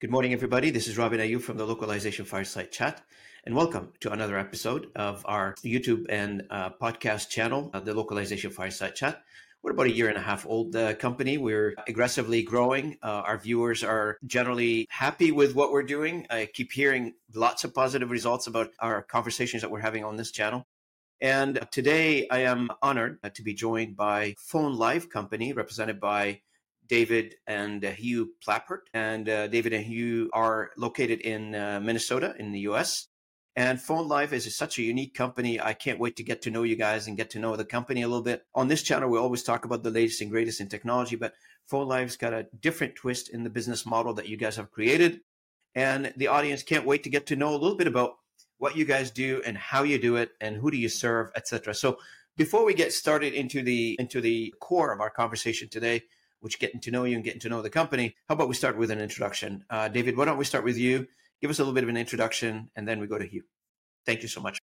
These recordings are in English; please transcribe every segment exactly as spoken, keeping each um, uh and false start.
Good morning, everybody. This is Robin Ayub from the Localization Fireside Chat, and welcome to another episode of our YouTube and uh, podcast channel, uh, the Localization Fireside Chat. We're about a year and a half old uh, company. We're aggressively growing. Uh, our viewers are generally happy with what we're doing. I keep hearing lots of positive results about our conversations that we're having on this channel. And today I am honored to be joined by Phone Live Company, represented by David and uh, Hugh Plappert. And uh, David and Hugh are located in uh, Minnesota in the U S. And Phone Live is such a unique company. I can't wait to get to know you guys and get to know the company a little bit. On this channel, we always talk about the latest and greatest in technology, but Phone Live's got a different twist in the business model that you guys have created. And the audience can't wait to get to know a little bit about what you guys do and how you do it and who do you serve, et cetera. So before we get started into the into the core of our conversation today, which getting to know you and getting to know the company, how about we start with an introduction? Uh, David, why don't we start with you? Give us a little bit of an introduction, and then we go to Hugh. Thank you so much.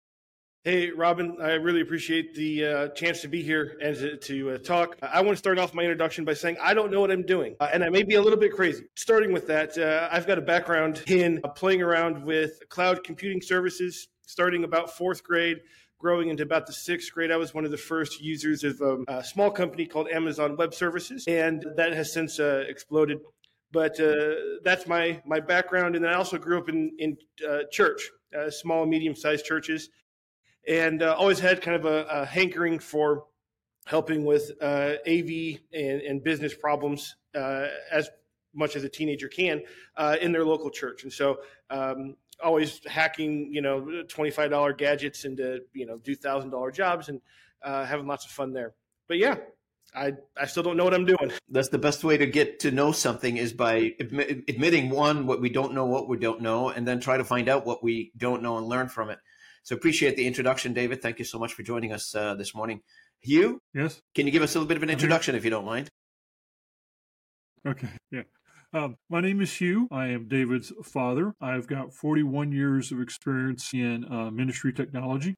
Hey, Robin, I really appreciate the uh, chance to be here and to, to uh, talk. I want to start off my introduction by saying I don't know what I'm doing, uh, and I may be a little bit crazy. Starting with that, uh, I've got a background in uh, playing around with cloud computing services, starting about fourth grade, growing into about the sixth grade. I was one of the first users of um, a small company called Amazon Web Services, and that has since uh, exploded. But uh, that's my my background, and then I also grew up in, in uh, church, uh, small and medium-sized churches. And uh, always had kind of a, a hankering for helping with uh, A V and, and business problems uh, as much as a teenager can uh, in their local church. And so um, always hacking, you know, twenty-five dollars gadgets into, you know, do one thousand dollars jobs and uh, having lots of fun there. But yeah, I, I still don't know what I'm doing. That's the best way to get to know something is by admi- admitting, one, what we don't know, what we don't know, and then try to find out what we don't know and learn from it. So appreciate the introduction, David. Thank you so much for joining us uh, this morning. Hugh? Yes? Can you give us a little bit of an introduction, if you don't mind? Okay, yeah. Um, my name is Hugh. I am David's father. I've got forty-one years of experience in uh, ministry technology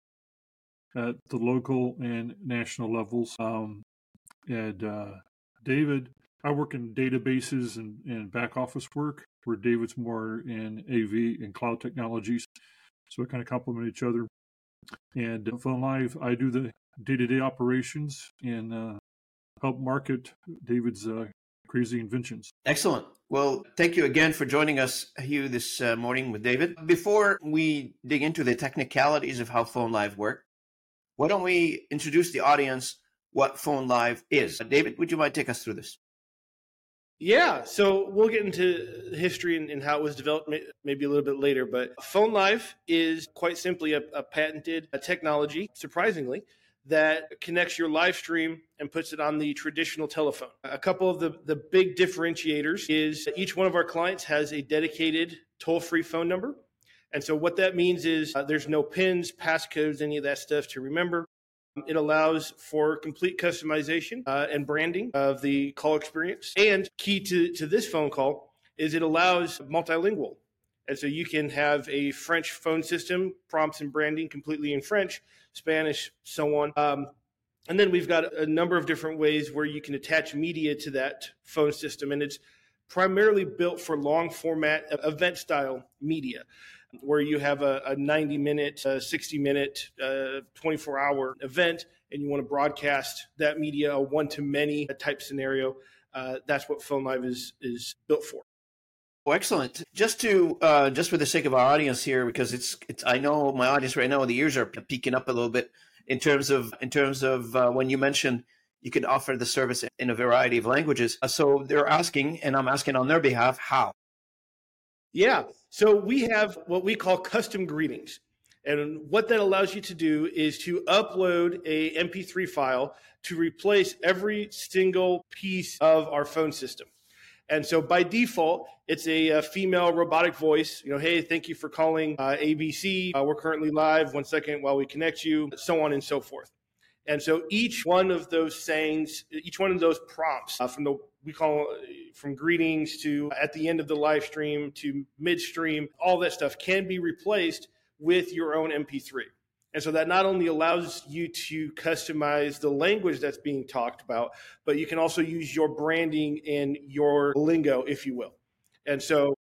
at the local and national levels. Um, and uh, David, I work in databases and, and back office work, where David's more in A V and cloud technologies. So we kind of complement each other. And uh, Phone Live, I do the day-to-day operations and uh, help market David's uh, crazy inventions. Excellent. Well, thank you again for joining us, Hugh, this uh, morning with David. Before we dig into the technicalities of how Phone Live work, why don't we introduce the audience what Phone Live is? Uh, David, would you mind take us through this? Yeah, so we'll get into history and, and how it was developed maybe a little bit later, but Phone Live is quite simply a, a patented a technology, surprisingly, that connects your live stream and puts it on the traditional telephone. A couple of the, the big differentiators is that each one of our clients has a dedicated toll-free phone number. And so what that means is uh, there's no pins, passcodes, any of that stuff to remember. It allows for complete customization uh, and branding of the call experience. And key to, to this phone call is it allows multilingual. And so you can have a French phone system, prompts and branding completely in French, Spanish, so on. Um, and then we've got a number of different ways where you can attach media to that phone system. And it's primarily built for long format event style media, where you have a, a ninety minute, uh, sixty minute, uh, twenty-four hour event, and you want to broadcast that media, a one-to-many type scenario. Uh, that's what Phone Live is is built for. Oh, excellent. Just to, uh, just for the sake of our audience here, because it's, it's, I know my audience right now, the ears are peaking up a little bit in terms of, in terms of uh, when you mentioned you can offer the service in a variety of languages. Uh, so they're asking, and I'm asking on their behalf, how? Yeah. So we have what we call custom greetings. And what that allows you to do is to upload a M P three file to replace every single piece of our phone system. And so by default, it's a, a female robotic voice. You know, hey, thank you for calling uh, A B C. Uh, we're currently live. One second while we connect you, so on and so forth. And so each one of those sayings, each one of those prompts uh, from the, we call from greetings to at the end of the live stream to midstream, all that stuff can be replaced with your own M P three. And so that not only allows you to customize the language that's being talked about, but you can also use your branding and your lingo, if you will. And so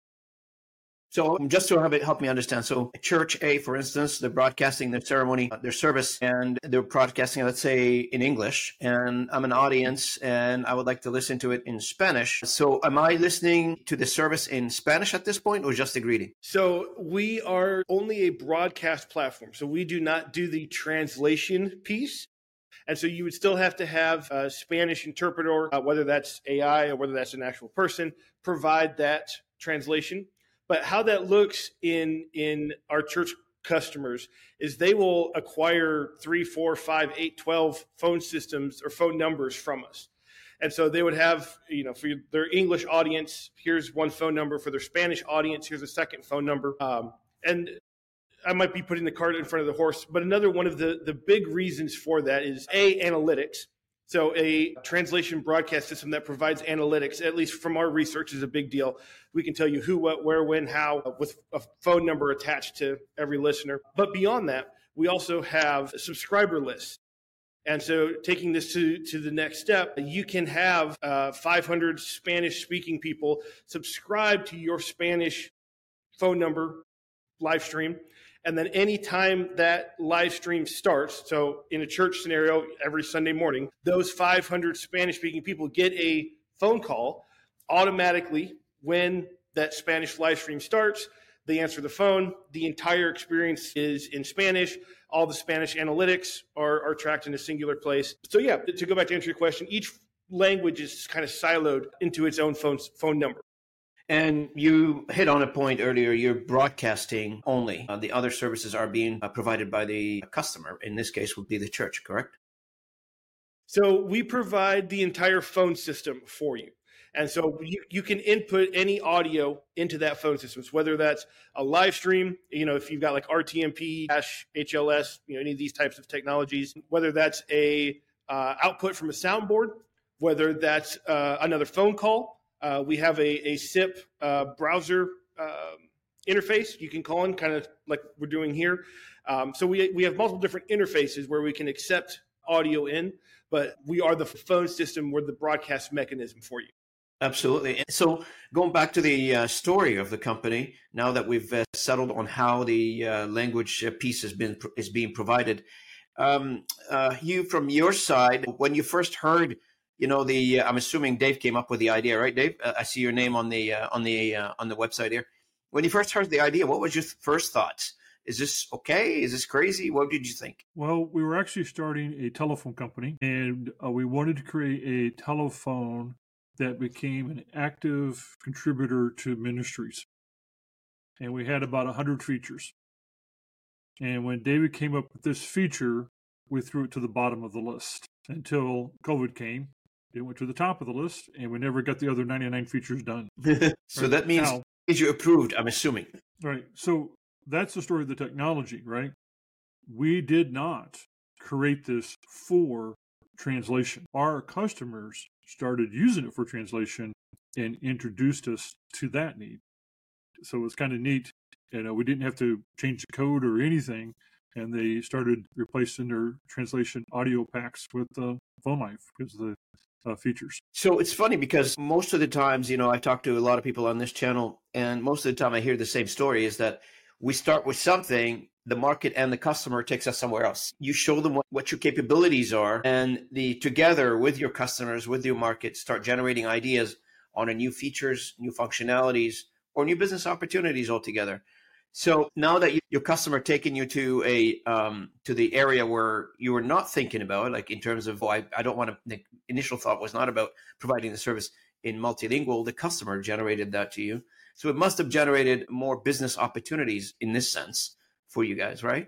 So just to have it help me understand, so Church A, for instance, they're broadcasting their ceremony, their service, and they're broadcasting, let's say, in English, and I'm an audience, and I would like to listen to it in Spanish. So am I listening to the service in Spanish at this point, or just the greeting? So we are only a broadcast platform, so we do not do the translation piece. And so you would still have to have a Spanish interpreter, uh, whether that's A I or whether that's an actual person, provide that translation. But how that looks in in our church customers is they will acquire three, four, five, eight, twelve phone systems or phone numbers from us. And so they would have, you know, for their English audience, here's one phone number. For their Spanish audience, here's a second phone number. Um, and I might be putting the cart in front of the horse, but another one of the, the big reasons for that is A, analytics. So a translation broadcast system that provides analytics, at least from our research, is a big deal. We can tell you who, what, where, when, how, with a phone number attached to every listener. But beyond that, we also have subscriber lists. And so taking this to, to the next step, you can have uh, five hundred Spanish-speaking people subscribe to your Spanish phone number live stream. And then anytime that live stream starts, so in a church scenario, every Sunday morning, those five hundred Spanish-speaking people get a phone call automatically when that Spanish live stream starts. They answer the phone. The entire experience is in Spanish. All the Spanish analytics are, are tracked in a singular place. So yeah, to go back to answer your question, each language is kind of siloed into its own phone, phone number. And you hit on a point earlier, you're broadcasting only. Uh, the other services are being uh, provided by the customer. In this case, would be the church, correct? So we provide the entire phone system for you. And so you, you can input any audio into that phone system, so whether that's a live stream, you know, if you've got like R T M P, H L S, you know, any of these types of technologies, whether that's a uh, output from a soundboard, whether that's uh, another phone call. Uh, we have a, a S I P uh, browser um, interface you can call in, kind of like we're doing here. Um, so we we have multiple different interfaces where we can accept audio in, but we are the phone system. We're the broadcast mechanism for you. Absolutely. So going back to the uh, story of the company, now that we've uh, settled on how the uh, language piece has been is being provided, um, uh, you from your side, when you first heard, you know, the uh, I'm assuming Dave came up with the idea, right, Dave? Uh, I see your name on the uh, on the uh, on the website here. When you first heard the idea, what was your th- first thoughts? Is this okay? Is this crazy? What did you think? Well, we were actually starting a telephone company, and uh, we wanted to create a telephone that became an active contributor to ministries. And we had about one hundred features. And when David came up with this feature, we threw it to the bottom of the list until COVID came. It went to the top of the list, and we never got the other ninety-nine features done. So right. that means now, you approved, I'm assuming. Right. So that's the story of the technology, right? We did not create this for translation. Our customers started using it for translation and introduced us to that need. So it was kind of neat. You know, we didn't have to change the code or anything, and they started replacing their translation audio packs with uh, PhoneLive because of the uh, features. So it's funny because most of the times, you know, I talk to a lot of people on this channel, and most of the time I hear the same story is that we start with something, the market and the customer takes us somewhere else. You show them what, what your capabilities are, and the together with your customers, with your market, start generating ideas on a new features, new functionalities, or new business opportunities altogether. So now that you, your customer taking you to a um, to the area where you were not thinking about, like in terms of, oh, I, I don't want to, the initial thought was not about providing the service in multilingual, the customer generated that to you. So it must have generated more business opportunities in this sense for you guys, right?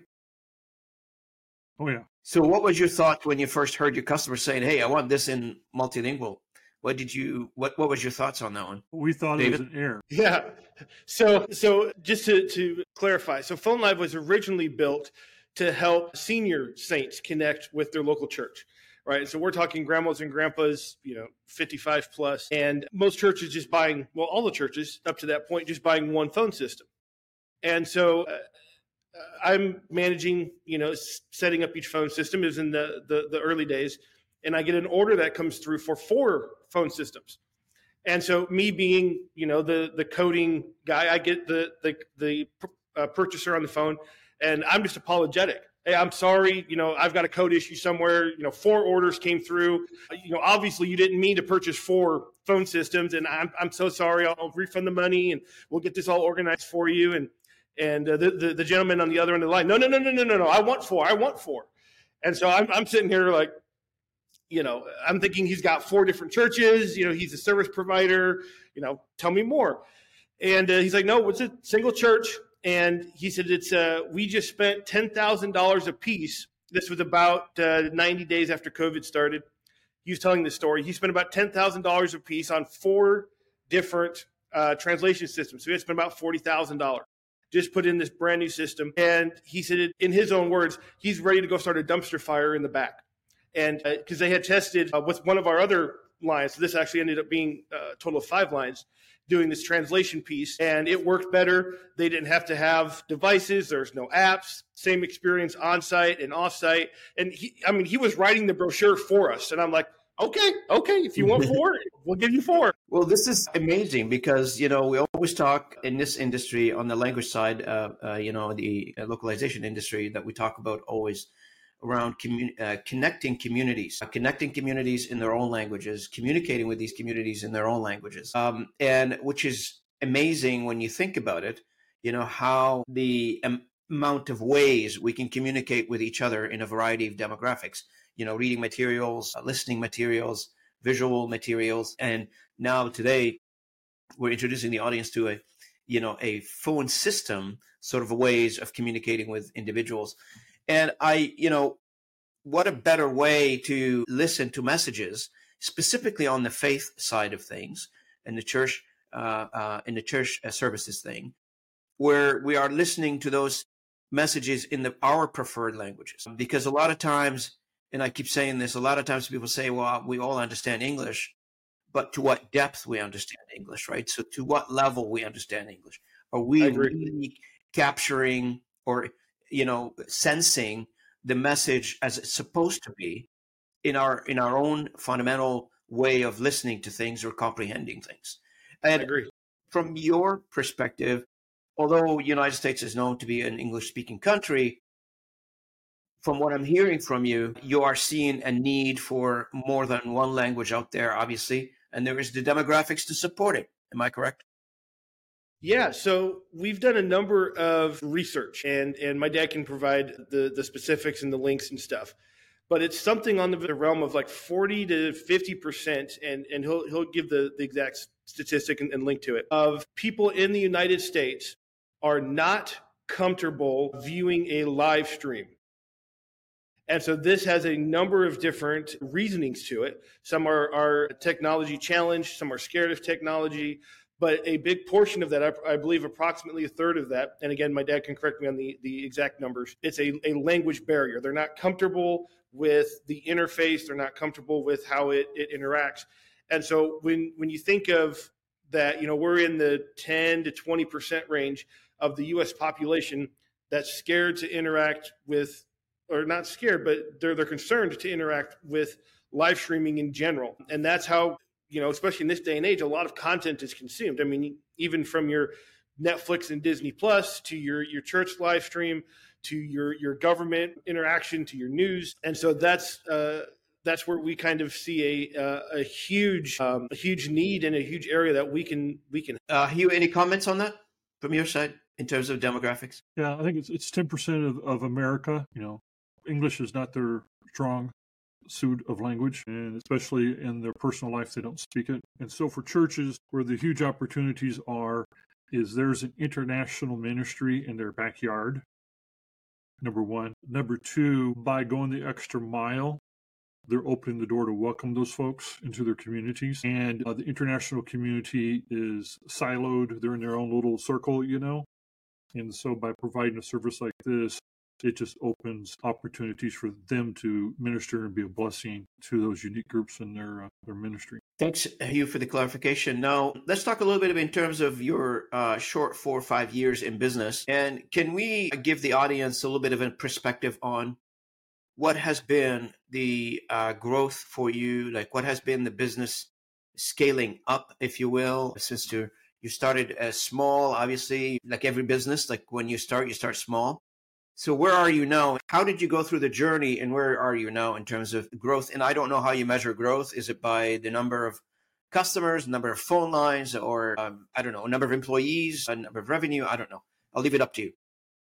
Oh, yeah. So what was your thought when you first heard your customer saying, hey, I want this in multilingual? What did you, what, what was your thoughts on that one? We thought David? It was an error. Yeah. So, so just to, to clarify, so PhoneLive was originally built to help senior saints connect with their local church, right? So we're talking grandmas and grandpas, you know, fifty-five plus, and most churches just buying, well, all the churches up to that point, just buying one phone system. And so uh, I'm managing, you know, setting up each phone system. It was in the, the, the early days. And I get an order that comes through for four phone systems. And so me being, you know, the the coding guy, I get the the the uh, purchaser on the phone, and I'm just apologetic. Hey, I'm sorry, you know, I've got a code issue somewhere. You know, four orders came through. You know, obviously you didn't mean to purchase four phone systems, and I'm I'm so sorry. I'll refund the money, and we'll get this all organized for you. And and uh, the, the the gentleman on the other end of the line, no, no, no, no, no, no, no. I want four. I want four. And so I'm I'm sitting here like, you know, I'm thinking he's got four different churches. You know, he's a service provider. You know, tell me more. And uh, he's like, no, it's a single church. And he said, it's uh, we just spent ten thousand dollars a piece. This was about uh, ninety days after COVID started. He was telling this story. He spent about ten thousand dollars a piece on four different uh, translation systems. So he had spent about forty thousand dollars. Just put in this brand new system. And he said, in his own words, he's ready to go start a dumpster fire in the back. And because uh, they had tested uh, with one of our other lines, so this actually ended up being uh, a total of five lines, doing this translation piece, and it worked better. They didn't have to have devices. There's no apps. Same experience on site and off site. And he, I mean, he was writing the brochure for us, and I'm like, okay, okay, if you want four, we'll give you four. Well, this is amazing because, you know, we always talk in this industry on the language side, uh, uh, you know, the localization industry that we talk about always around commun- uh, connecting communities, uh, connecting communities in their own languages, communicating with these communities in their own languages, um, and which is amazing when you think about it, you know, how the um, amount of ways we can communicate with each other in a variety of demographics, you know, reading materials, uh, listening materials, visual materials. And now today we're introducing the audience to a, you know, a phone system, sort of ways of communicating with individuals. And I, you know, what a better way to listen to messages, specifically on the faith side of things and the church, uh, uh, in the church services thing, where we are listening to those messages in the, our preferred languages. Because a lot of times, and I keep saying this, a lot of times people say, well, we all understand English, but to what depth we understand English, right? So to what level we understand English? Are we really capturing or you know, sensing the message as it's supposed to be in our in our own fundamental way of listening to things or comprehending things? And I agree. From your perspective, although the United States is known to be an English-speaking country, from what I'm hearing from you, you are seeing a need for more than one language out there, obviously, and there is the demographics to support it. Am I correct? Yeah, so we've done a number of research, and, and my dad can provide the, the specifics and the links and stuff. But it's something on the realm of like forty to fifty percent, and, and he'll he'll give the, the exact statistic and, and link to it, of people in the United States are not comfortable viewing a live stream. And so this has a number of different reasonings to it. Some are, are technology challenged, some are scared of technology. But a big portion of that, I, I believe approximately a third of that, and again, my dad can correct me on the, the exact numbers, it's a, a language barrier. They're not comfortable with the interface. They're not comfortable with how it, it interacts. And so when, when you think of that, you know, we're in the ten to twenty percent range of the U S population that's scared to interact with, or not scared, but they're, they're concerned to interact with live streaming in general. And that's how, you know, especially in this day and age, a lot of content is consumed. I mean, even from your Netflix and Disney Plus to your, your church live stream, to your, your government interaction, to your news. And so that's, uh, that's where we kind of see a, uh, a huge, um, a huge need and a huge area that we can, we can. Uh, Hugh, any comments on that from your side in terms of demographics? Yeah, I think it's, it's ten percent of, of America. You know, English is not their strong suit of language, and especially in their personal life, they don't speak it. And so for churches, where the huge opportunities are, is there's an international ministry in their backyard, number one. Number two, by going the extra mile, they're opening the door to welcome those folks into their communities. And uh, the international community is siloed. They're in their own little circle, you know. And so by providing a service like this, it just opens opportunities for them to minister and be a blessing to those unique groups in their uh, their ministry. Thanks, Hugh, for the clarification. Now, let's talk a little bit in terms of your uh, short four or five years in business. And can we give the audience a little bit of a perspective on what has been the uh, growth for you? Like, what has been the business scaling up, if you will, since you you started as small, obviously, like every business, like when you start, you start small. So where are you now? How did you go through the journey and where are you now in terms of growth? And I don't know how you measure growth. Is it by the number of customers, number of phone lines, or um, I don't know, number of employees, a number of revenue? I don't know. I'll leave it up to you.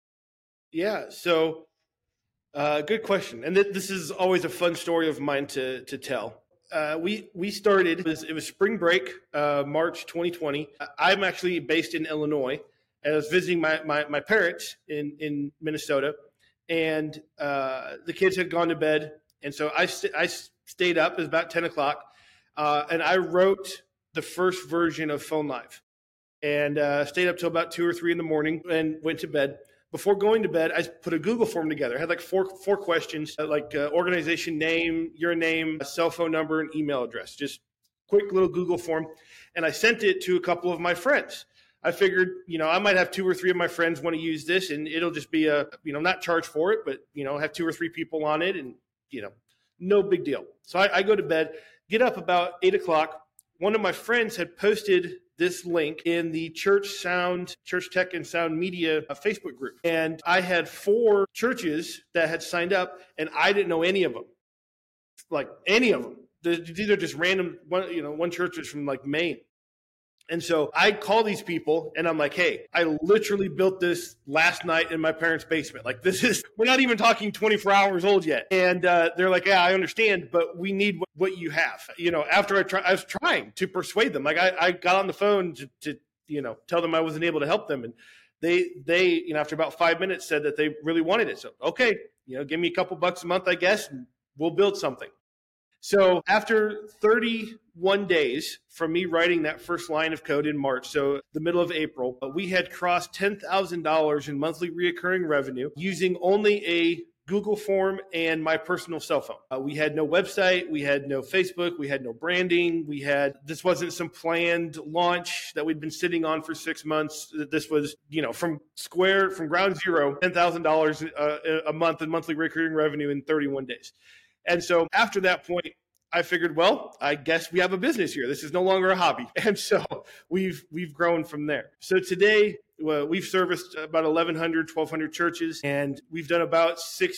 Yeah. So uh, good question. And th- this is always a fun story of mine to, to tell. Uh, we we started, it was, it was spring break, uh, March twenty twenty. I'm actually based in Illinois. And I was visiting my, my, my parents in, in Minnesota, and uh, the kids had gone to bed. And so I, st- I stayed up. It was about ten o'clock, uh, and I wrote the first version of Phone Live, and uh, stayed up till about two or three in the morning and went to bed. Before going to bed, I put a Google form together. I had like four four questions, uh, like uh, organization name, your name, a cell phone number, and email address. Just quick little Google form. And I sent it to a couple of my friends. I figured, you know, I might have two or three of my friends want to use this, and it'll just be a, you know, not charge for it, but, you know, have two or three people on it, and, you know, no big deal. So I, I go to bed, get up about eight o'clock. One of my friends had posted this link in the Church Sound, Church Tech and Sound Media uh, Facebook group. And I had four churches that had signed up, and I didn't know any of them, like any of them. These are just random, one, you know, one church was from like Maine. And so I call these people and I'm like, hey, I literally built this last night in my parents' basement. Like this is, we're not even talking twenty-four hours old yet. And uh, they're like, yeah, I understand, but we need what, what you have. You know, after I try, I was trying to persuade them. Like I, I got on the phone to, to, you know, tell them I wasn't able to help them. And they, they, you know, after about five minutes said that they really wanted it. So, okay, you know, give me a couple bucks a month, I guess, and we'll build something. So after thirty-one days from me writing that first line of code in March, so the middle of April, we had crossed ten thousand dollars in monthly recurring revenue using only a Google form and my personal cell phone. Uh, we had no website, we had no Facebook, we had no branding, we had, this wasn't some planned launch that we'd been sitting on for six months. This was, you know, from square, from ground zero, ten thousand dollars uh, a month in monthly recurring revenue in thirty-one days. And so after that point, I figured, well, I guess we have a business here. This is no longer a hobby. And so we've we've grown from there. So today, well, we've serviced about eleven hundred, twelve hundred churches, and we've done about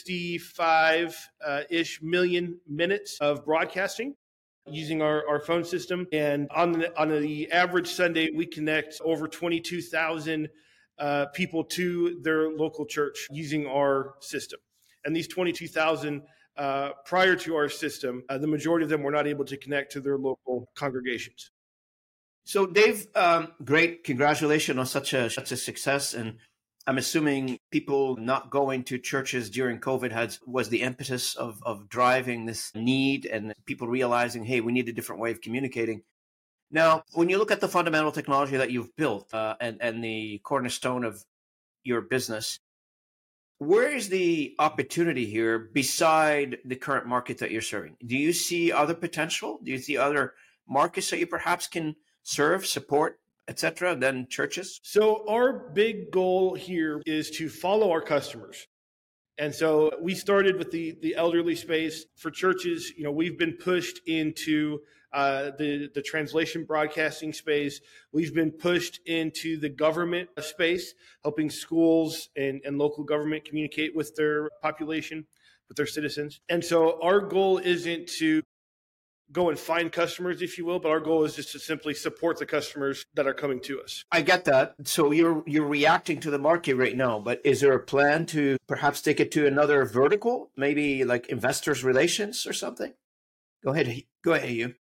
sixty-five-ish uh, million minutes of broadcasting using our, our phone system. And on the, on the average Sunday, we connect over twenty-two thousand uh, people to their local church using our system. And these twenty-two thousand Uh, prior to our system, uh, the majority of them were not able to connect to their local congregations. So, Dave, um, great. Congratulations on such a such a success. And I'm assuming people not going to churches during COVID had was the impetus of, of driving this need and people realizing, hey, we need a different way of communicating. Now, when you look at the fundamental technology that you've built uh, and, and the cornerstone of your business, where is the opportunity here beside the current market that you're serving? Do you see other potential? Do you see other markets that you perhaps can serve, support, et cetera, than churches? So our big goal here is to follow our customers. And so we started with the, the elderly space. For churches, you know, we've been pushed into uh, the, the translation broadcasting space. We've been pushed into the government space, helping schools and, and local government communicate with their population, with their citizens. And so our goal isn't to go and find customers, if you will, but our goal is just to simply support the customers that are coming to us. I get that. So you're you're reacting to the market right now, but is there a plan to perhaps take it to another vertical, maybe like investors relations or something? Go ahead. Go ahead, you.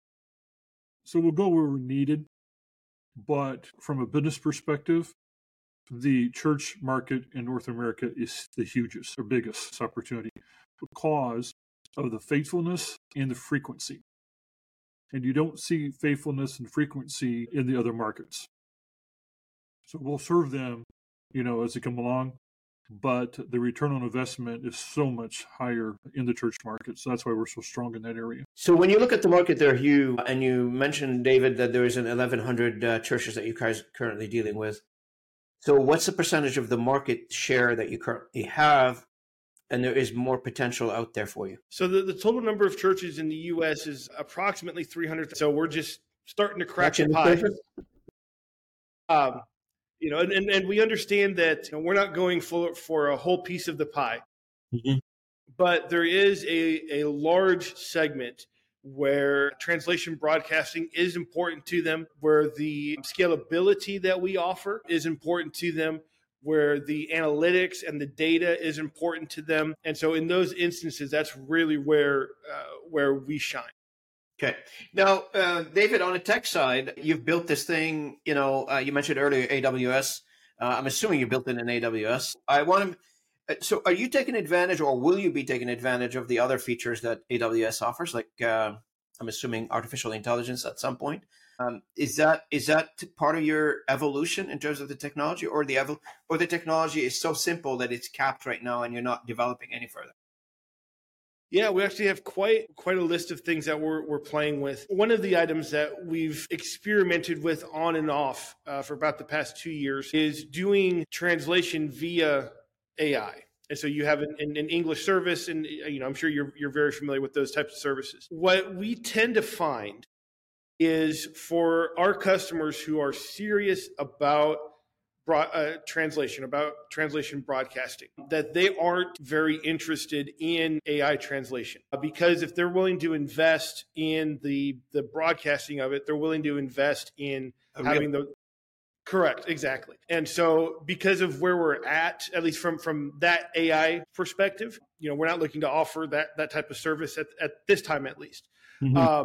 So we'll go where we're needed, but from a business perspective, the church market in North America is the hugest or biggest opportunity because of the faithfulness and the frequency. And you don't see faithfulness and frequency in the other markets. So we'll serve them, you know, as they come along, but the return on investment is so much higher in the church market. So that's why we're so strong in that area. So when you look at the market there, Hugh, and you mentioned, David, that there is an eleven hundred uh, churches that you guys are currently dealing with. So what's the percentage of the market share that you currently have? And there is more potential out there for you. So the, the total number of churches in the U S is approximately three hundred. So we're just starting to crack the Scratching the pie. surface? Um, you know, and, and, and we understand that you know, we're not going for, for a whole piece of the pie, Mhm. but there is a, a large segment where translation broadcasting is important to them, where the scalability that we offer is important to them, where the analytics and the data is important to them. And so in those instances, that's really where uh, where we shine. Okay. Now, uh, David, on the tech side, you've built this thing, you know, uh, you mentioned earlier A W S. Uh, I'm assuming you built it in A W S. I want to, so are you taking advantage or will you be taking advantage of the other features that A W S offers? Like, uh, I'm assuming artificial intelligence at some point. Um, is that is that part of your evolution in terms of the technology, or the evo- or the technology is so simple that it's capped right now and you're not developing any further? Yeah, we actually have quite quite a list of things that we're we're playing with. One of the items that we've experimented with on and off uh, for about the past two years is doing translation via A I. And so you have an, an, an English service, and you know I'm sure you're you're very familiar with those types of services. What we tend to find is for our customers who are serious about broad, uh, translation, about translation broadcasting, that they aren't very interested in A I translation. Because if they're willing to invest in the, the broadcasting of it, they're willing to invest in A having real- the correct, exactly. And so because of where we're at, at least from, from that A I perspective, you know, we're not looking to offer that, that type of service at, at this time, at least. Mhm. Um,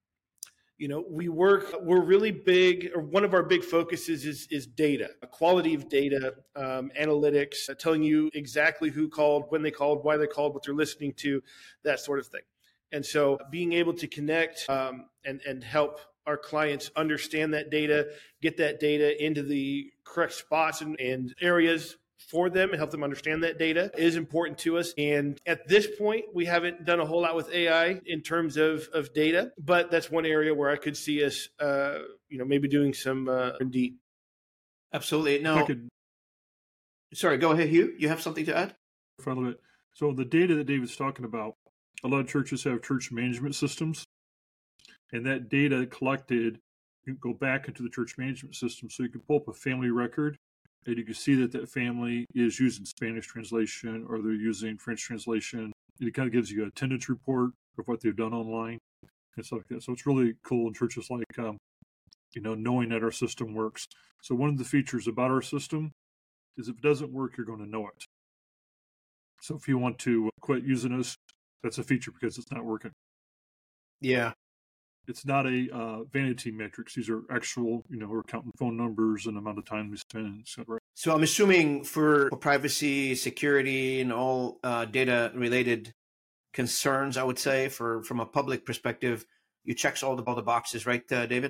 You know, we work, we're really big, or one of our big focuses is, is data, quality of data, um, analytics, uh, telling you exactly who called, when they called, why they called, what they're listening to, that sort of thing. And so being able to connect um, and, and help our clients understand that data, get that data into the correct spots and, and areas for them and help them understand that data is important to us. And at this point, we haven't done a whole lot with A I in terms of, of data, but that's one area where I could see us, uh, you know, maybe doing some uh, R and D. Absolutely. If I No, could sorry, go ahead, Hugh. You have something to add? follow it. So the data that David's talking about, a lot of churches have church management systems, and that data collected, you can go back into the church management system, so you can pull up a family record, and you can see that that family is using Spanish translation or they're using French translation. It kind of gives you an attendance report of what they've done online and stuff like that. So it's really cool in churches like, um, you know, knowing that our system works. So one of the features about our system is if it doesn't work, you're going to know it. So if you want to quit using us, that's a feature because it's not working. Yeah. It's not a uh, vanity metrics. These are actual, you know, we're counting phone numbers and amount of time we spend, et cetera. So I'm assuming for privacy, security, and all uh, data-related concerns, I would say, for from a public perspective, you checks all the all the boxes, right, uh, David?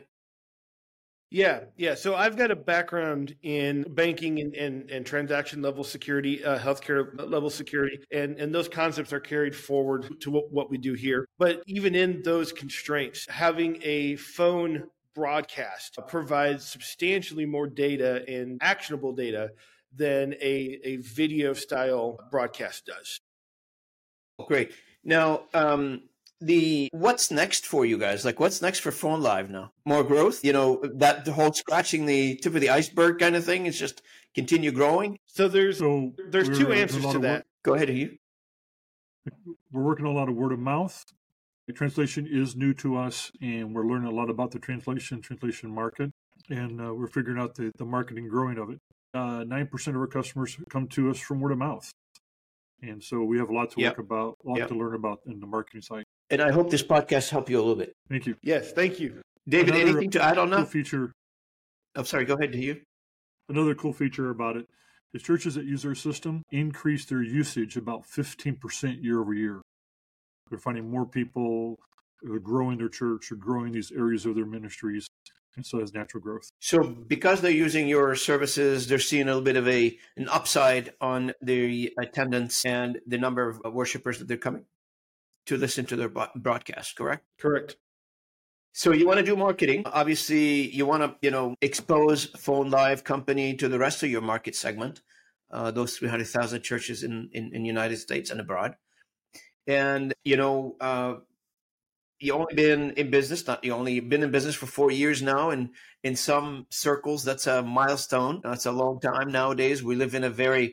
Yeah, yeah. So I've got a background in banking and, and, and transaction level security, uh, healthcare level security, and, and those concepts are carried forward to what, what we do here. But even in those constraints, having a phone broadcast provides substantially more data and actionable data than a, a video style broadcast does. Great. Now, um, the what's next for you guys? Like, what's next for Phone Live now? More growth? You know, that the whole scratching the tip of the iceberg kind of thing is just continue growing. So there's So there's we're, two uh, doing a answers lot to of that. work- Go ahead, Hugh. We're working on a lot of word of mouth. The translation is new to us, and we're learning a lot about the translation translation market, and uh, we're figuring out the, the marketing growing of it. Uh, nine percent of our customers come to us from word of mouth. And so we have a lot to Yep. work about, a lot Yep. to learn about in the marketing side. And I hope this podcast helped you a little bit. Thank you. Yes, thank you. David, Another anything to add on Cool that? feature, Oh, sorry. Go ahead, Hugh. another cool feature about it is churches that use our system increase their usage about fifteen percent year over year. They're finding more people who are growing their church or growing these areas of their ministries. And so that's natural growth. So because they're using your services, they're seeing a little bit of a an upside on the attendance and the number of worshipers that they're coming to listen to their bo- broadcast, correct? Correct. So you want to do marketing. Obviously, you want to, you know, expose Phone Live company to the rest of your market segment, uh, those three hundred thousand churches in, in, in United States and abroad. And, you know, uh, you only been in business, not you only been in business for four years now, and in some circles, that's a milestone. That's a long time nowadays. We live in a very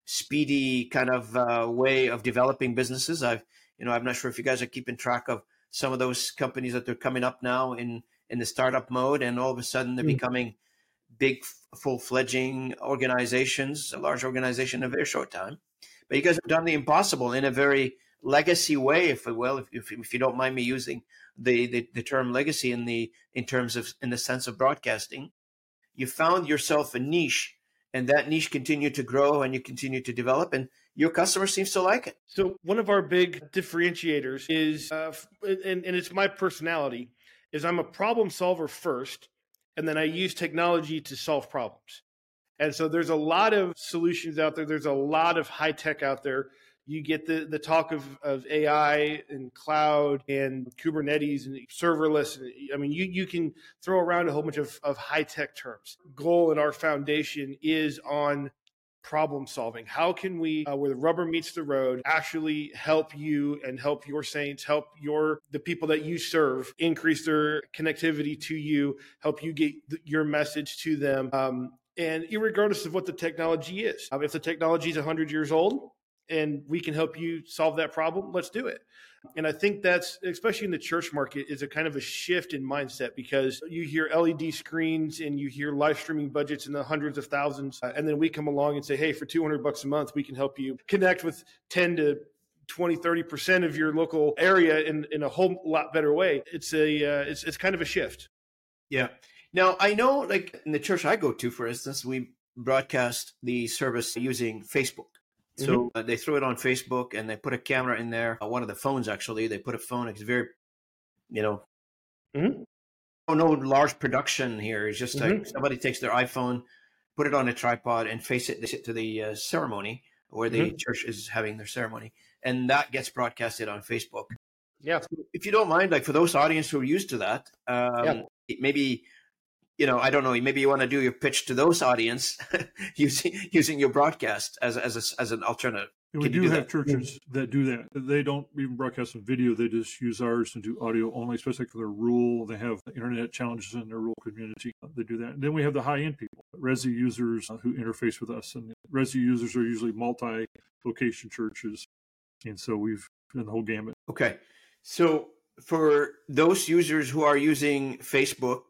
speedy kind of uh, way of developing businesses. I've, you know, I'm not sure if you guys are keeping track of some of those companies that they're coming up now in in the startup mode, and all of a sudden they're mm. becoming big, full-fledging organizations, a large organization in a very short time. But you guys have done the impossible in a very legacy way, if you will, if, if, if you don't mind me using the, the, the term legacy in the in terms of in the sense of broadcasting. You found yourself a niche, and that niche continued to grow, and you continue to develop, and your customer seems to like it. So one of our big differentiators is, uh, and, and it's my personality, is I'm a problem solver first, and then I use technology to solve problems. And so there's a lot of solutions out there. There's a lot of high tech out there. You get the, the talk of, of A I and cloud and Kubernetes and serverless. I mean, you, you can throw around a whole bunch of, of high tech terms. Goal in our foundation is on problem solving. How can we, uh, where the rubber meets the road, actually help you and help your saints, help your the people that you serve increase their connectivity to you, help you get th- your message to them. Um, and irregardless of what the technology is, um, if the technology is one hundred years old and we can help you solve that problem, let's do it. And I think that's, especially in the church market, is a kind of a shift in mindset, because you hear L E D screens and you hear live streaming budgets in the hundreds of thousands. Uh, and then we come along and say, hey, for two hundred bucks a month, we can help you connect with ten to twenty, thirty percent of your local area in, in a whole lot better way. It's a, uh, it's, it's kind of a shift. Yeah. Now, I know, like in the church I go to, for instance, we broadcast the service using Facebook. So mm-hmm. uh, they threw it on Facebook and they put a camera in there. Uh, one of the phones, actually, they put a phone. It's very, you know, mm-hmm. oh, no large production here. It's just mm-hmm. like somebody takes their iPhone, put it on a tripod, and face it, they it to the uh, ceremony where the mm-hmm. church is having their ceremony. And that gets broadcasted on Facebook. Yeah. So if you don't mind, like for those audience who are used to that, um, yeah. maybe, you know, I don't know, maybe you want to do your pitch to those audience using using your broadcast as as a, as an alternative. And we do, do have that? churches that do that. They don't even broadcast on video. They just use ours and do audio only, especially for their rural. They have internet challenges in their rural community. They do that. And then we have the high-end people, Resi users who interface with us. And Resi users are usually multi-location churches. And so we've done the whole gamut. Okay. So for those users who are using Facebook,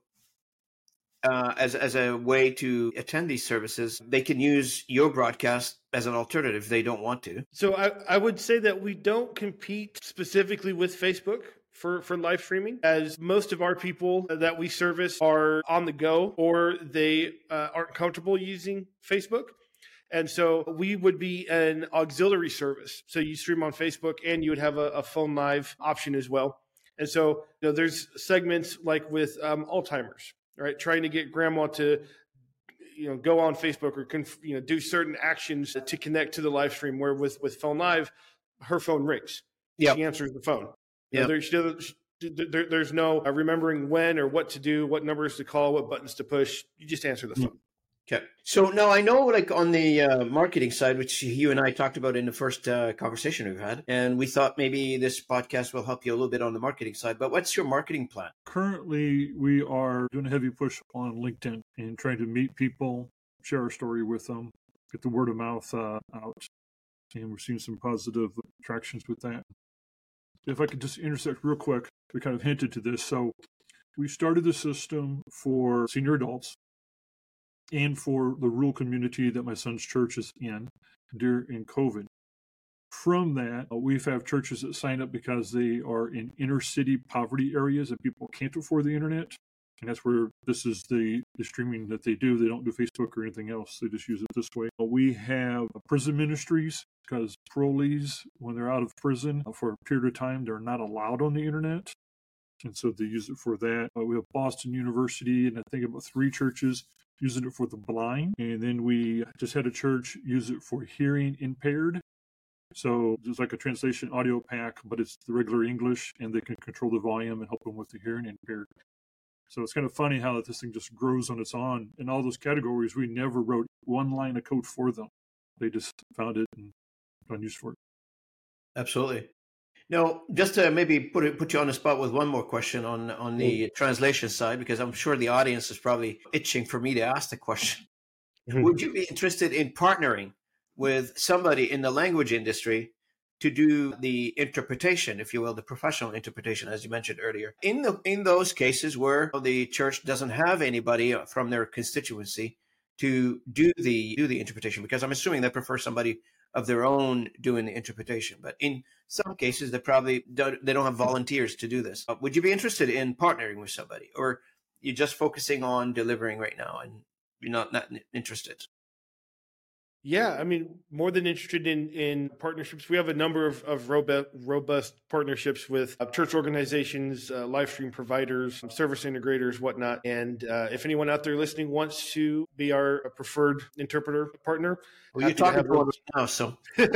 Uh, as as a way to attend these services, they can use your broadcast as an alternative if they don't want to. So I, I would say that we don't compete specifically with Facebook for, for live streaming, as most of our people that we service are on the go, or they uh, aren't comfortable using Facebook. And so we would be an auxiliary service. So you stream on Facebook and you would have a, a phone live option as well. And so, you know, there's segments like with um, Alzheimer's. Right, trying to get grandma to, you know, go on Facebook or conf, you know, do certain actions to connect to the live stream. Where with, with Phone Live, her phone rings. Yep. She answers the phone. Yeah. There, there, there's no remembering when or what to do, what numbers to call, what buttons to push. You just answer the phone. Okay. So now I know, like on the uh, marketing side, which you and I talked about in the first uh, conversation we've had, and we thought maybe this podcast will help you a little bit on the marketing side. But what's your marketing plan? Currently, we are doing a heavy push on LinkedIn and trying to meet people, share our story with them, get the word of mouth uh, out. And we're seeing some positive attractions with that. If I could just intersect real quick, we kind of hinted to this. So we started the system for senior adults and for the rural community that my son's church is in during COVID. From that, we've had churches that sign up because they are in inner city poverty areas and people can't afford the internet. And that's where this is the, the streaming that they do. They don't do Facebook or anything else. They just use it this way. We have prison ministries because parolees, when they're out of prison for a period of time, they're not allowed on the internet. And so they use it for that. We have Boston University, and I think about three churches using it for the blind. And then we just had a church use it for hearing impaired. So it's like a translation audio pack, but it's the regular English, and they can control the volume and help them with the hearing impaired. So it's kind of funny how this thing just grows on its own. In all those categories, we never wrote one line of code for them. They just found it and found use for it. Absolutely. No, just to maybe put it, put you on the spot with one more question on on the translation side, because I'm sure the audience is probably itching for me to ask the question. Would you be interested in partnering with somebody in the language industry to do the interpretation, if you will, the professional interpretation, as you mentioned earlier, in the in those cases where the church doesn't have anybody from their constituency to do the do the interpretation? Because I'm assuming they prefer somebody of their own doing the interpretation, but in some cases they probably don't, they don't have volunteers to do this. Would you be interested in partnering with somebody, or you're just focusing on delivering right now and you're not, not interested? Yeah, I mean, more than interested in, in partnerships. We have a number of, of robust, robust partnerships with uh, church organizations, uh, live stream providers, service integrators, whatnot. And uh, if anyone out there listening wants to be our preferred interpreter partner, well, you're talking to one right now, so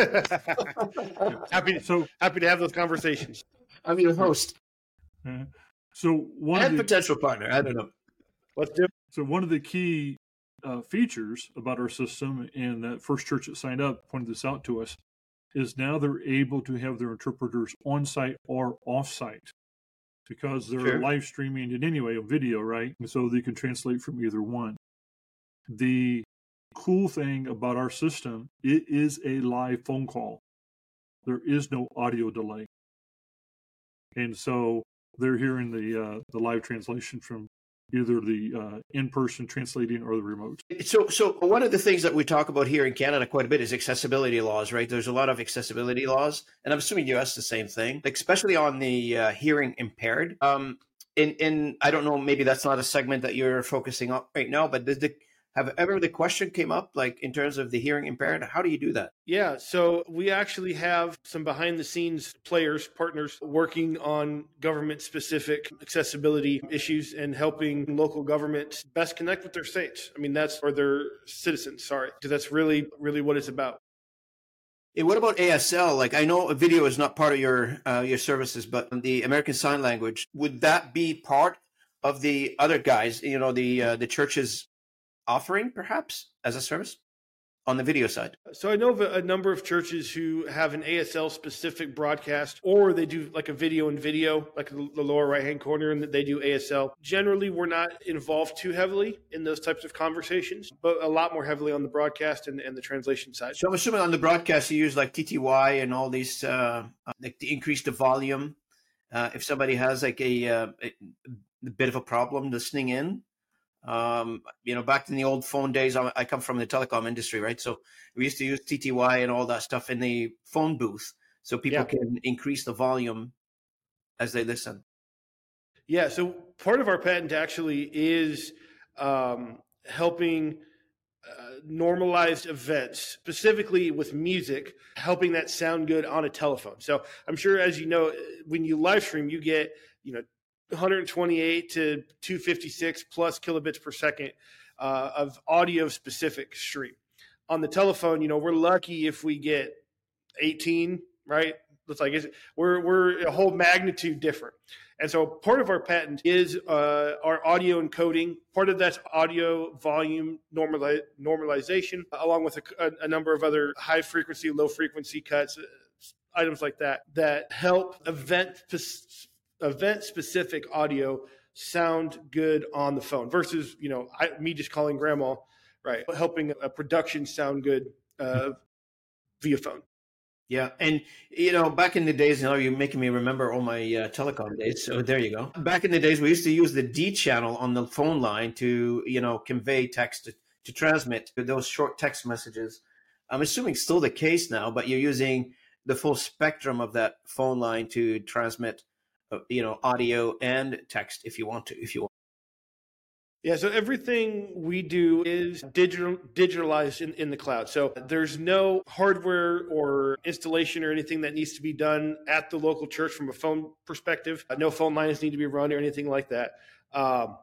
happy, so happy to have those conversations. I'm your host. Uh, so one and of the, potential partner. I don't know. Let's do it. So one of the key Uh, features about our system, and that first church that signed up pointed this out to us, is now they're able to have their interpreters on site or off site because they're Sure. live streaming it anyway, a video, right? And so they can translate from either one. The cool thing about our system, it is a live phone call. There is no audio delay. And so they're hearing the uh, the live translation from either the uh, in-person translating or the remote. So, so one of the things that we talk about here in Canada quite a bit is accessibility laws, right? There's a lot of accessibility laws, and I'm assuming U S the same thing, like especially on the uh, hearing impaired. Um, in, in I don't know, maybe that's not a segment that you're focusing on right now, but does the have ever the question came up, like in terms of the hearing impaired? How do you do that? Yeah, so we actually have some behind the scenes players, partners working on government specific accessibility issues and helping local governments best connect with their states. I mean, that's, or their citizens, sorry, because that's really, really what it's about. And what about A S L? Like, I know a video is not part of your uh, your services, but the American Sign Language, would that be part of the other guys, you know, the uh, the church's offering perhaps as a service on the video side? So I know of a number of churches who have an A S L specific broadcast, or they do like a video and video, like the lower right hand corner, and they do A S L. Generally, we're not involved too heavily in those types of conversations, but a lot more heavily on the broadcast and, and the translation side. So I'm assuming on the broadcast you use like T T Y and all these, uh, like to increase the volume. Uh, if somebody has like a, uh, a bit of a problem listening in. Um, you know, back in the old phone days, I, I come from the telecom industry, right? So we used to use T T Y and all that stuff in the phone booth so people Yeah. can increase the volume as they listen. Yeah, so part of our patent actually is um, helping uh, normalized events, specifically with music, helping that sound good on a telephone. So I'm sure, as you know, when you live stream, you get, you know, one twenty-eight to two fifty-six plus kilobits per second uh, of audio specific stream. On the telephone, you know, we're lucky if we get eighteen, right? Looks like it's, we're we're a whole magnitude different. And so part of our patent is uh, our audio encoding. Part of that's audio volume normali- normalization, along with a, a number of other high frequency, low frequency cuts, uh, items like that, that help event event specific audio sound good on the phone versus, you know, I, me just calling grandma, right? Helping a production sound good uh, via phone. Yeah. And, you know, back in the days, you know, you're making me remember all my uh, telecom days. So there you go. Back in the days, we used to use the D channel on the phone line to, you know, convey text, to, to transmit those short text messages. I'm assuming still the case now, but you're using the full spectrum of that phone line to transmit, uh, you know, audio and text if you want to, if you want. Yeah, so everything we do is digital, digitalized in, in the cloud. So there's no hardware or installation or anything that needs to be done at the local church from a phone perspective. Uh, no phone lines need to be run or anything like that. Um,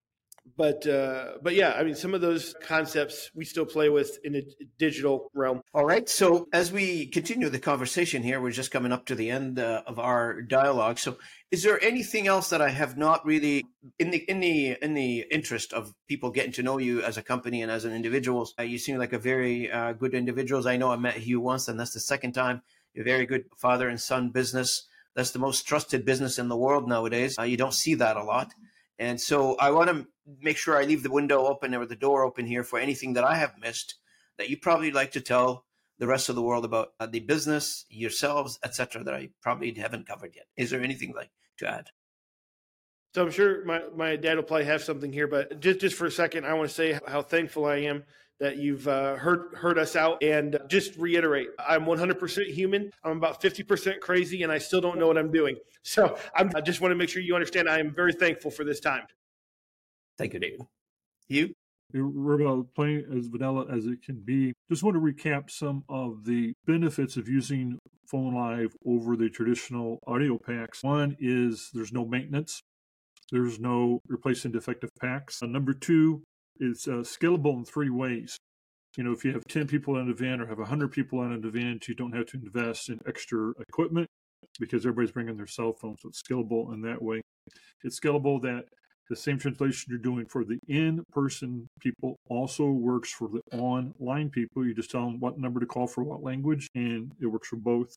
but uh, but yeah, I mean, some of those concepts we still play with in a digital realm. All right. So as we continue the conversation here, we're just coming up to the end uh, of our dialogue. So is there anything else that I have not really, in the in the in the interest of people getting to know you as a company and as an individual? Uh, you seem like a very uh, good individual. I know I met Hugh once, and that's the second time. You're a very good father and son business. That's the most trusted business in the world nowadays. Uh, you don't see that a lot. And so I want to make sure I leave the window open or the door open here for anything that I have missed that you probably like to tell the rest of the world about uh, the business, yourselves, et cetera, that I probably haven't covered yet. Is there anything like to add? So I'm sure my, my dad will probably have something here, but just, just for a second, I want to say how thankful I am that you've uh, heard heard us out. And just reiterate, I'm one hundred percent human. I'm about fifty percent crazy, and I still don't know what I'm doing. So I'm, I just want to make sure you understand I am very thankful for this time. Thank you, David. You? We're about plain as vanilla as it can be. Just want to recap some of the benefits of using Phone Live over the traditional audio packs. One is there's no maintenance. There's no replacing defective packs. Uh, number two, it's uh, scalable in three ways. You know, if you have ten people in an event or have one hundred people in an event, you don't have to invest in extra equipment because everybody's bringing their cell phones. So it's scalable in that way. It's scalable that the same translation you're doing for the in-person people also works for the online people. You just tell them what number to call for what language, and it works for both.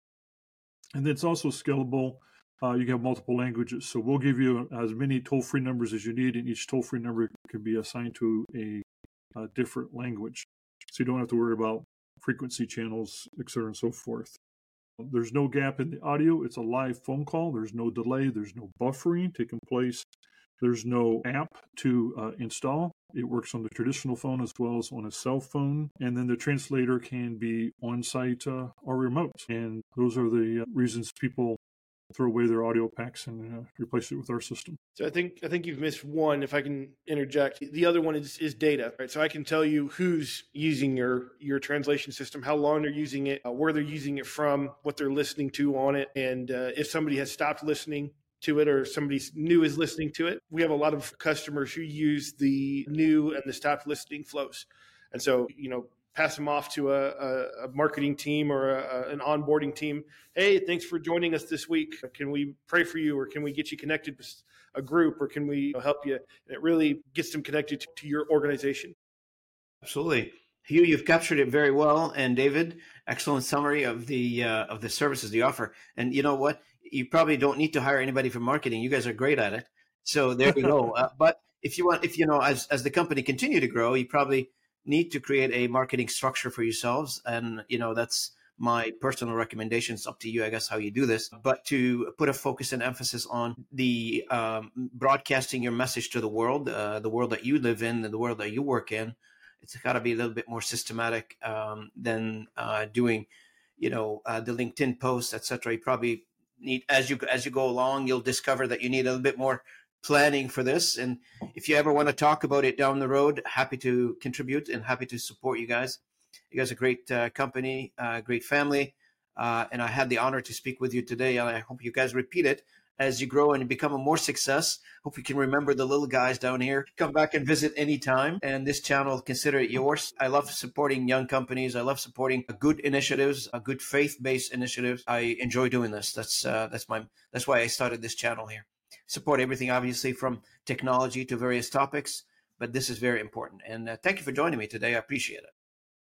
And then it's also scalable. Uh, you can have multiple languages. So we'll give you as many toll-free numbers as you need, and each toll-free number can be assigned to a, a different language. So you don't have to worry about frequency channels, et cetera, and so forth. There's no gap in the audio. It's a live phone call. There's no delay. There's no buffering taking place. There's no app to uh, install. It works on the traditional phone as well as on a cell phone. And then the translator can be on-site uh, or remote. And those are the uh, reasons people throw away their audio packs and uh, replace it with our system. So I think I think you've missed one, if I can interject. The other one is, is data, right? So I can tell you who's using your your translation system, how long they're using it, uh, where they're using it from, what they're listening to on it, and uh, if somebody has stopped listening to it or somebody new is listening to it. We have a lot of customers who use the new and the stopped listening flows. And so, you know, pass them off to a, a, a marketing team or a, an onboarding team. Hey, thanks for joining us this week. Can we pray for you, or can we get you connected with a group, or can we help you? And it really gets them connected to, to your organization. Absolutely. Hugh, you've captured it very well. And David, excellent summary of the uh, of the services you offer. And you know what? You probably don't need to hire anybody for marketing. You guys are great at it. So there we go. Uh, but if you want, if you know, as as the company continue to grow, you probably need to create a marketing structure for yourselves. And, you know, that's my personal recommendation. It's up to you, I guess, how you do this. But to put a focus and emphasis on the um, broadcasting your message to the world, uh, the world that you live in, and the world that you work in, it's got to be a little bit more systematic um, than uh, doing, you know, uh, the LinkedIn posts, et cetera. You probably need, as you as you go along, you'll discover that you need a little bit more planning for this. And if you ever want to talk about it down the road, happy to contribute and happy to support you guys. You guys are a great uh, company, uh, great family. Uh, and I had the honor to speak with you today. And I hope you guys repeat it as you grow and become a more success. Hope you can remember the little guys down here. Come back and visit anytime. And this channel, consider it yours. I love supporting young companies. I love supporting good initiatives, a good faith-based initiatives. I enjoy doing this. That's uh, that's my that's why I started this channel here. Support everything, obviously, from technology to various topics. But this is very important. And uh, thank you for joining me today. I appreciate it.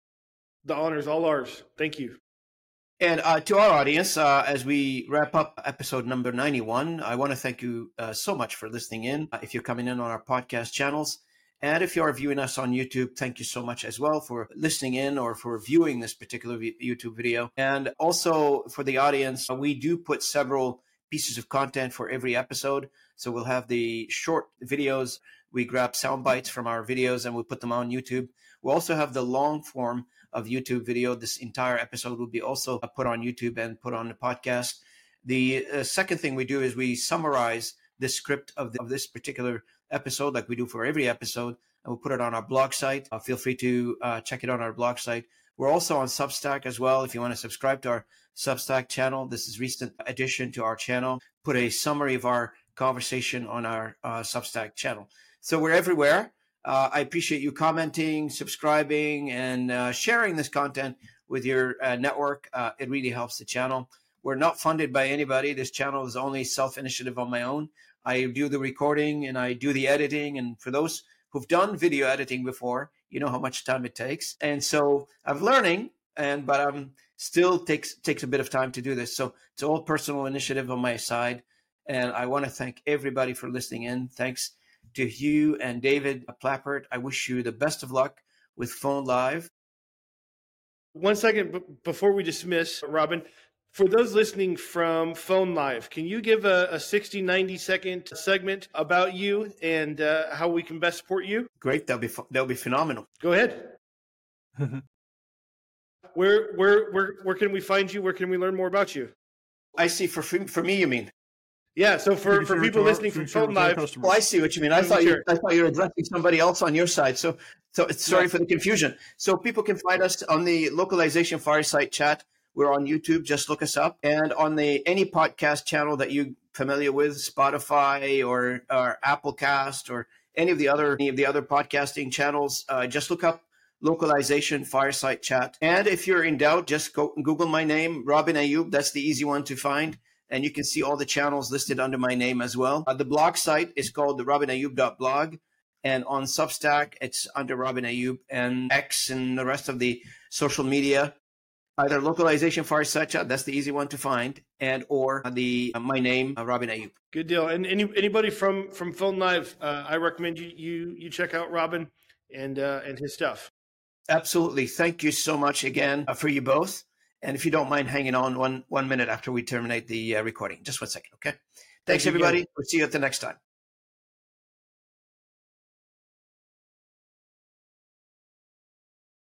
The honor is all ours. Thank you. And uh, to our audience, uh, as we wrap up episode number ninety-one, I want to thank you uh, so much for listening in. Uh, if you're coming in on our podcast channels, and if you are viewing us on YouTube, thank you so much as well for listening in or for viewing this particular v- YouTube video. And also for the audience, uh, we do put several pieces of content for every episode. So we'll have the short videos. We grab sound bites from our videos and we put them on YouTube. We'll also have the long form of YouTube video. This entire episode will be also put on YouTube and put on the podcast. The uh, second thing we do is we summarize the script of, the, of this particular episode, like we do for every episode, and we'll put it on our blog site. Uh, feel free to uh, check it on our blog site. We're also on Substack as well. If you want to subscribe to our Substack channel, this is recent addition to our channel. Put a summary of our conversation on our uh, Substack channel. So we're everywhere. Uh, I appreciate you commenting, subscribing, and uh, sharing this content with your uh, network. Uh, it really helps the channel. We're not funded by anybody. This channel is only self-initiative on my own. I do the recording and I do the editing. And for those who've done video editing before, you know how much time it takes. And so I'm learning, and but I'm still takes takes a bit of time to do this. So it's all personal initiative on my side. And I want to thank everybody for listening in. Thanks to Hugh and David Plappert. I wish you the best of luck with Phone Live. One second b- before we dismiss, Robin, for those listening from Phone Live, can you give a, a sixty, ninety second segment about you and uh, how we can best support you? Great. That'll be, that'll be phenomenal. Go ahead. where, where, where, where can we find you? Where can we learn more about you? I see. For, for me, you mean? Yeah, so for, for people listening from Phone Live, oh, I see what you mean. I thought you I thought you were addressing somebody else on your side. So, so sorry yeah. for the confusion. So people can find us on the Localization Fireside Chat. We're on YouTube. Just look us up, and on the any podcast channel that you're familiar with, Spotify or, or Applecast or any of the other any of the other podcasting channels. Uh, just look up Localization Fireside Chat. And if you're in doubt, just go Google my name, Robin Ayoub. That's the easy one to find. And you can see all the channels listed under my name as well. Uh, the blog site is called the robin ayoub dot blog. And on Substack, it's under Robin Ayoub, and X and the rest of the social media. Either Localization Fireside Chat, that's the easy one to find, and or the uh, my name, uh, Robin Ayoub. Good deal. And any, anybody from, from Phone Live, uh, I recommend you, you you check out Robin and uh, and his stuff. Absolutely. Thank you so much again uh, for you both. And if you don't mind hanging on one one minute after we terminate the uh, recording, just one second, okay? Thanks, Thank everybody. We'll see you at the next time.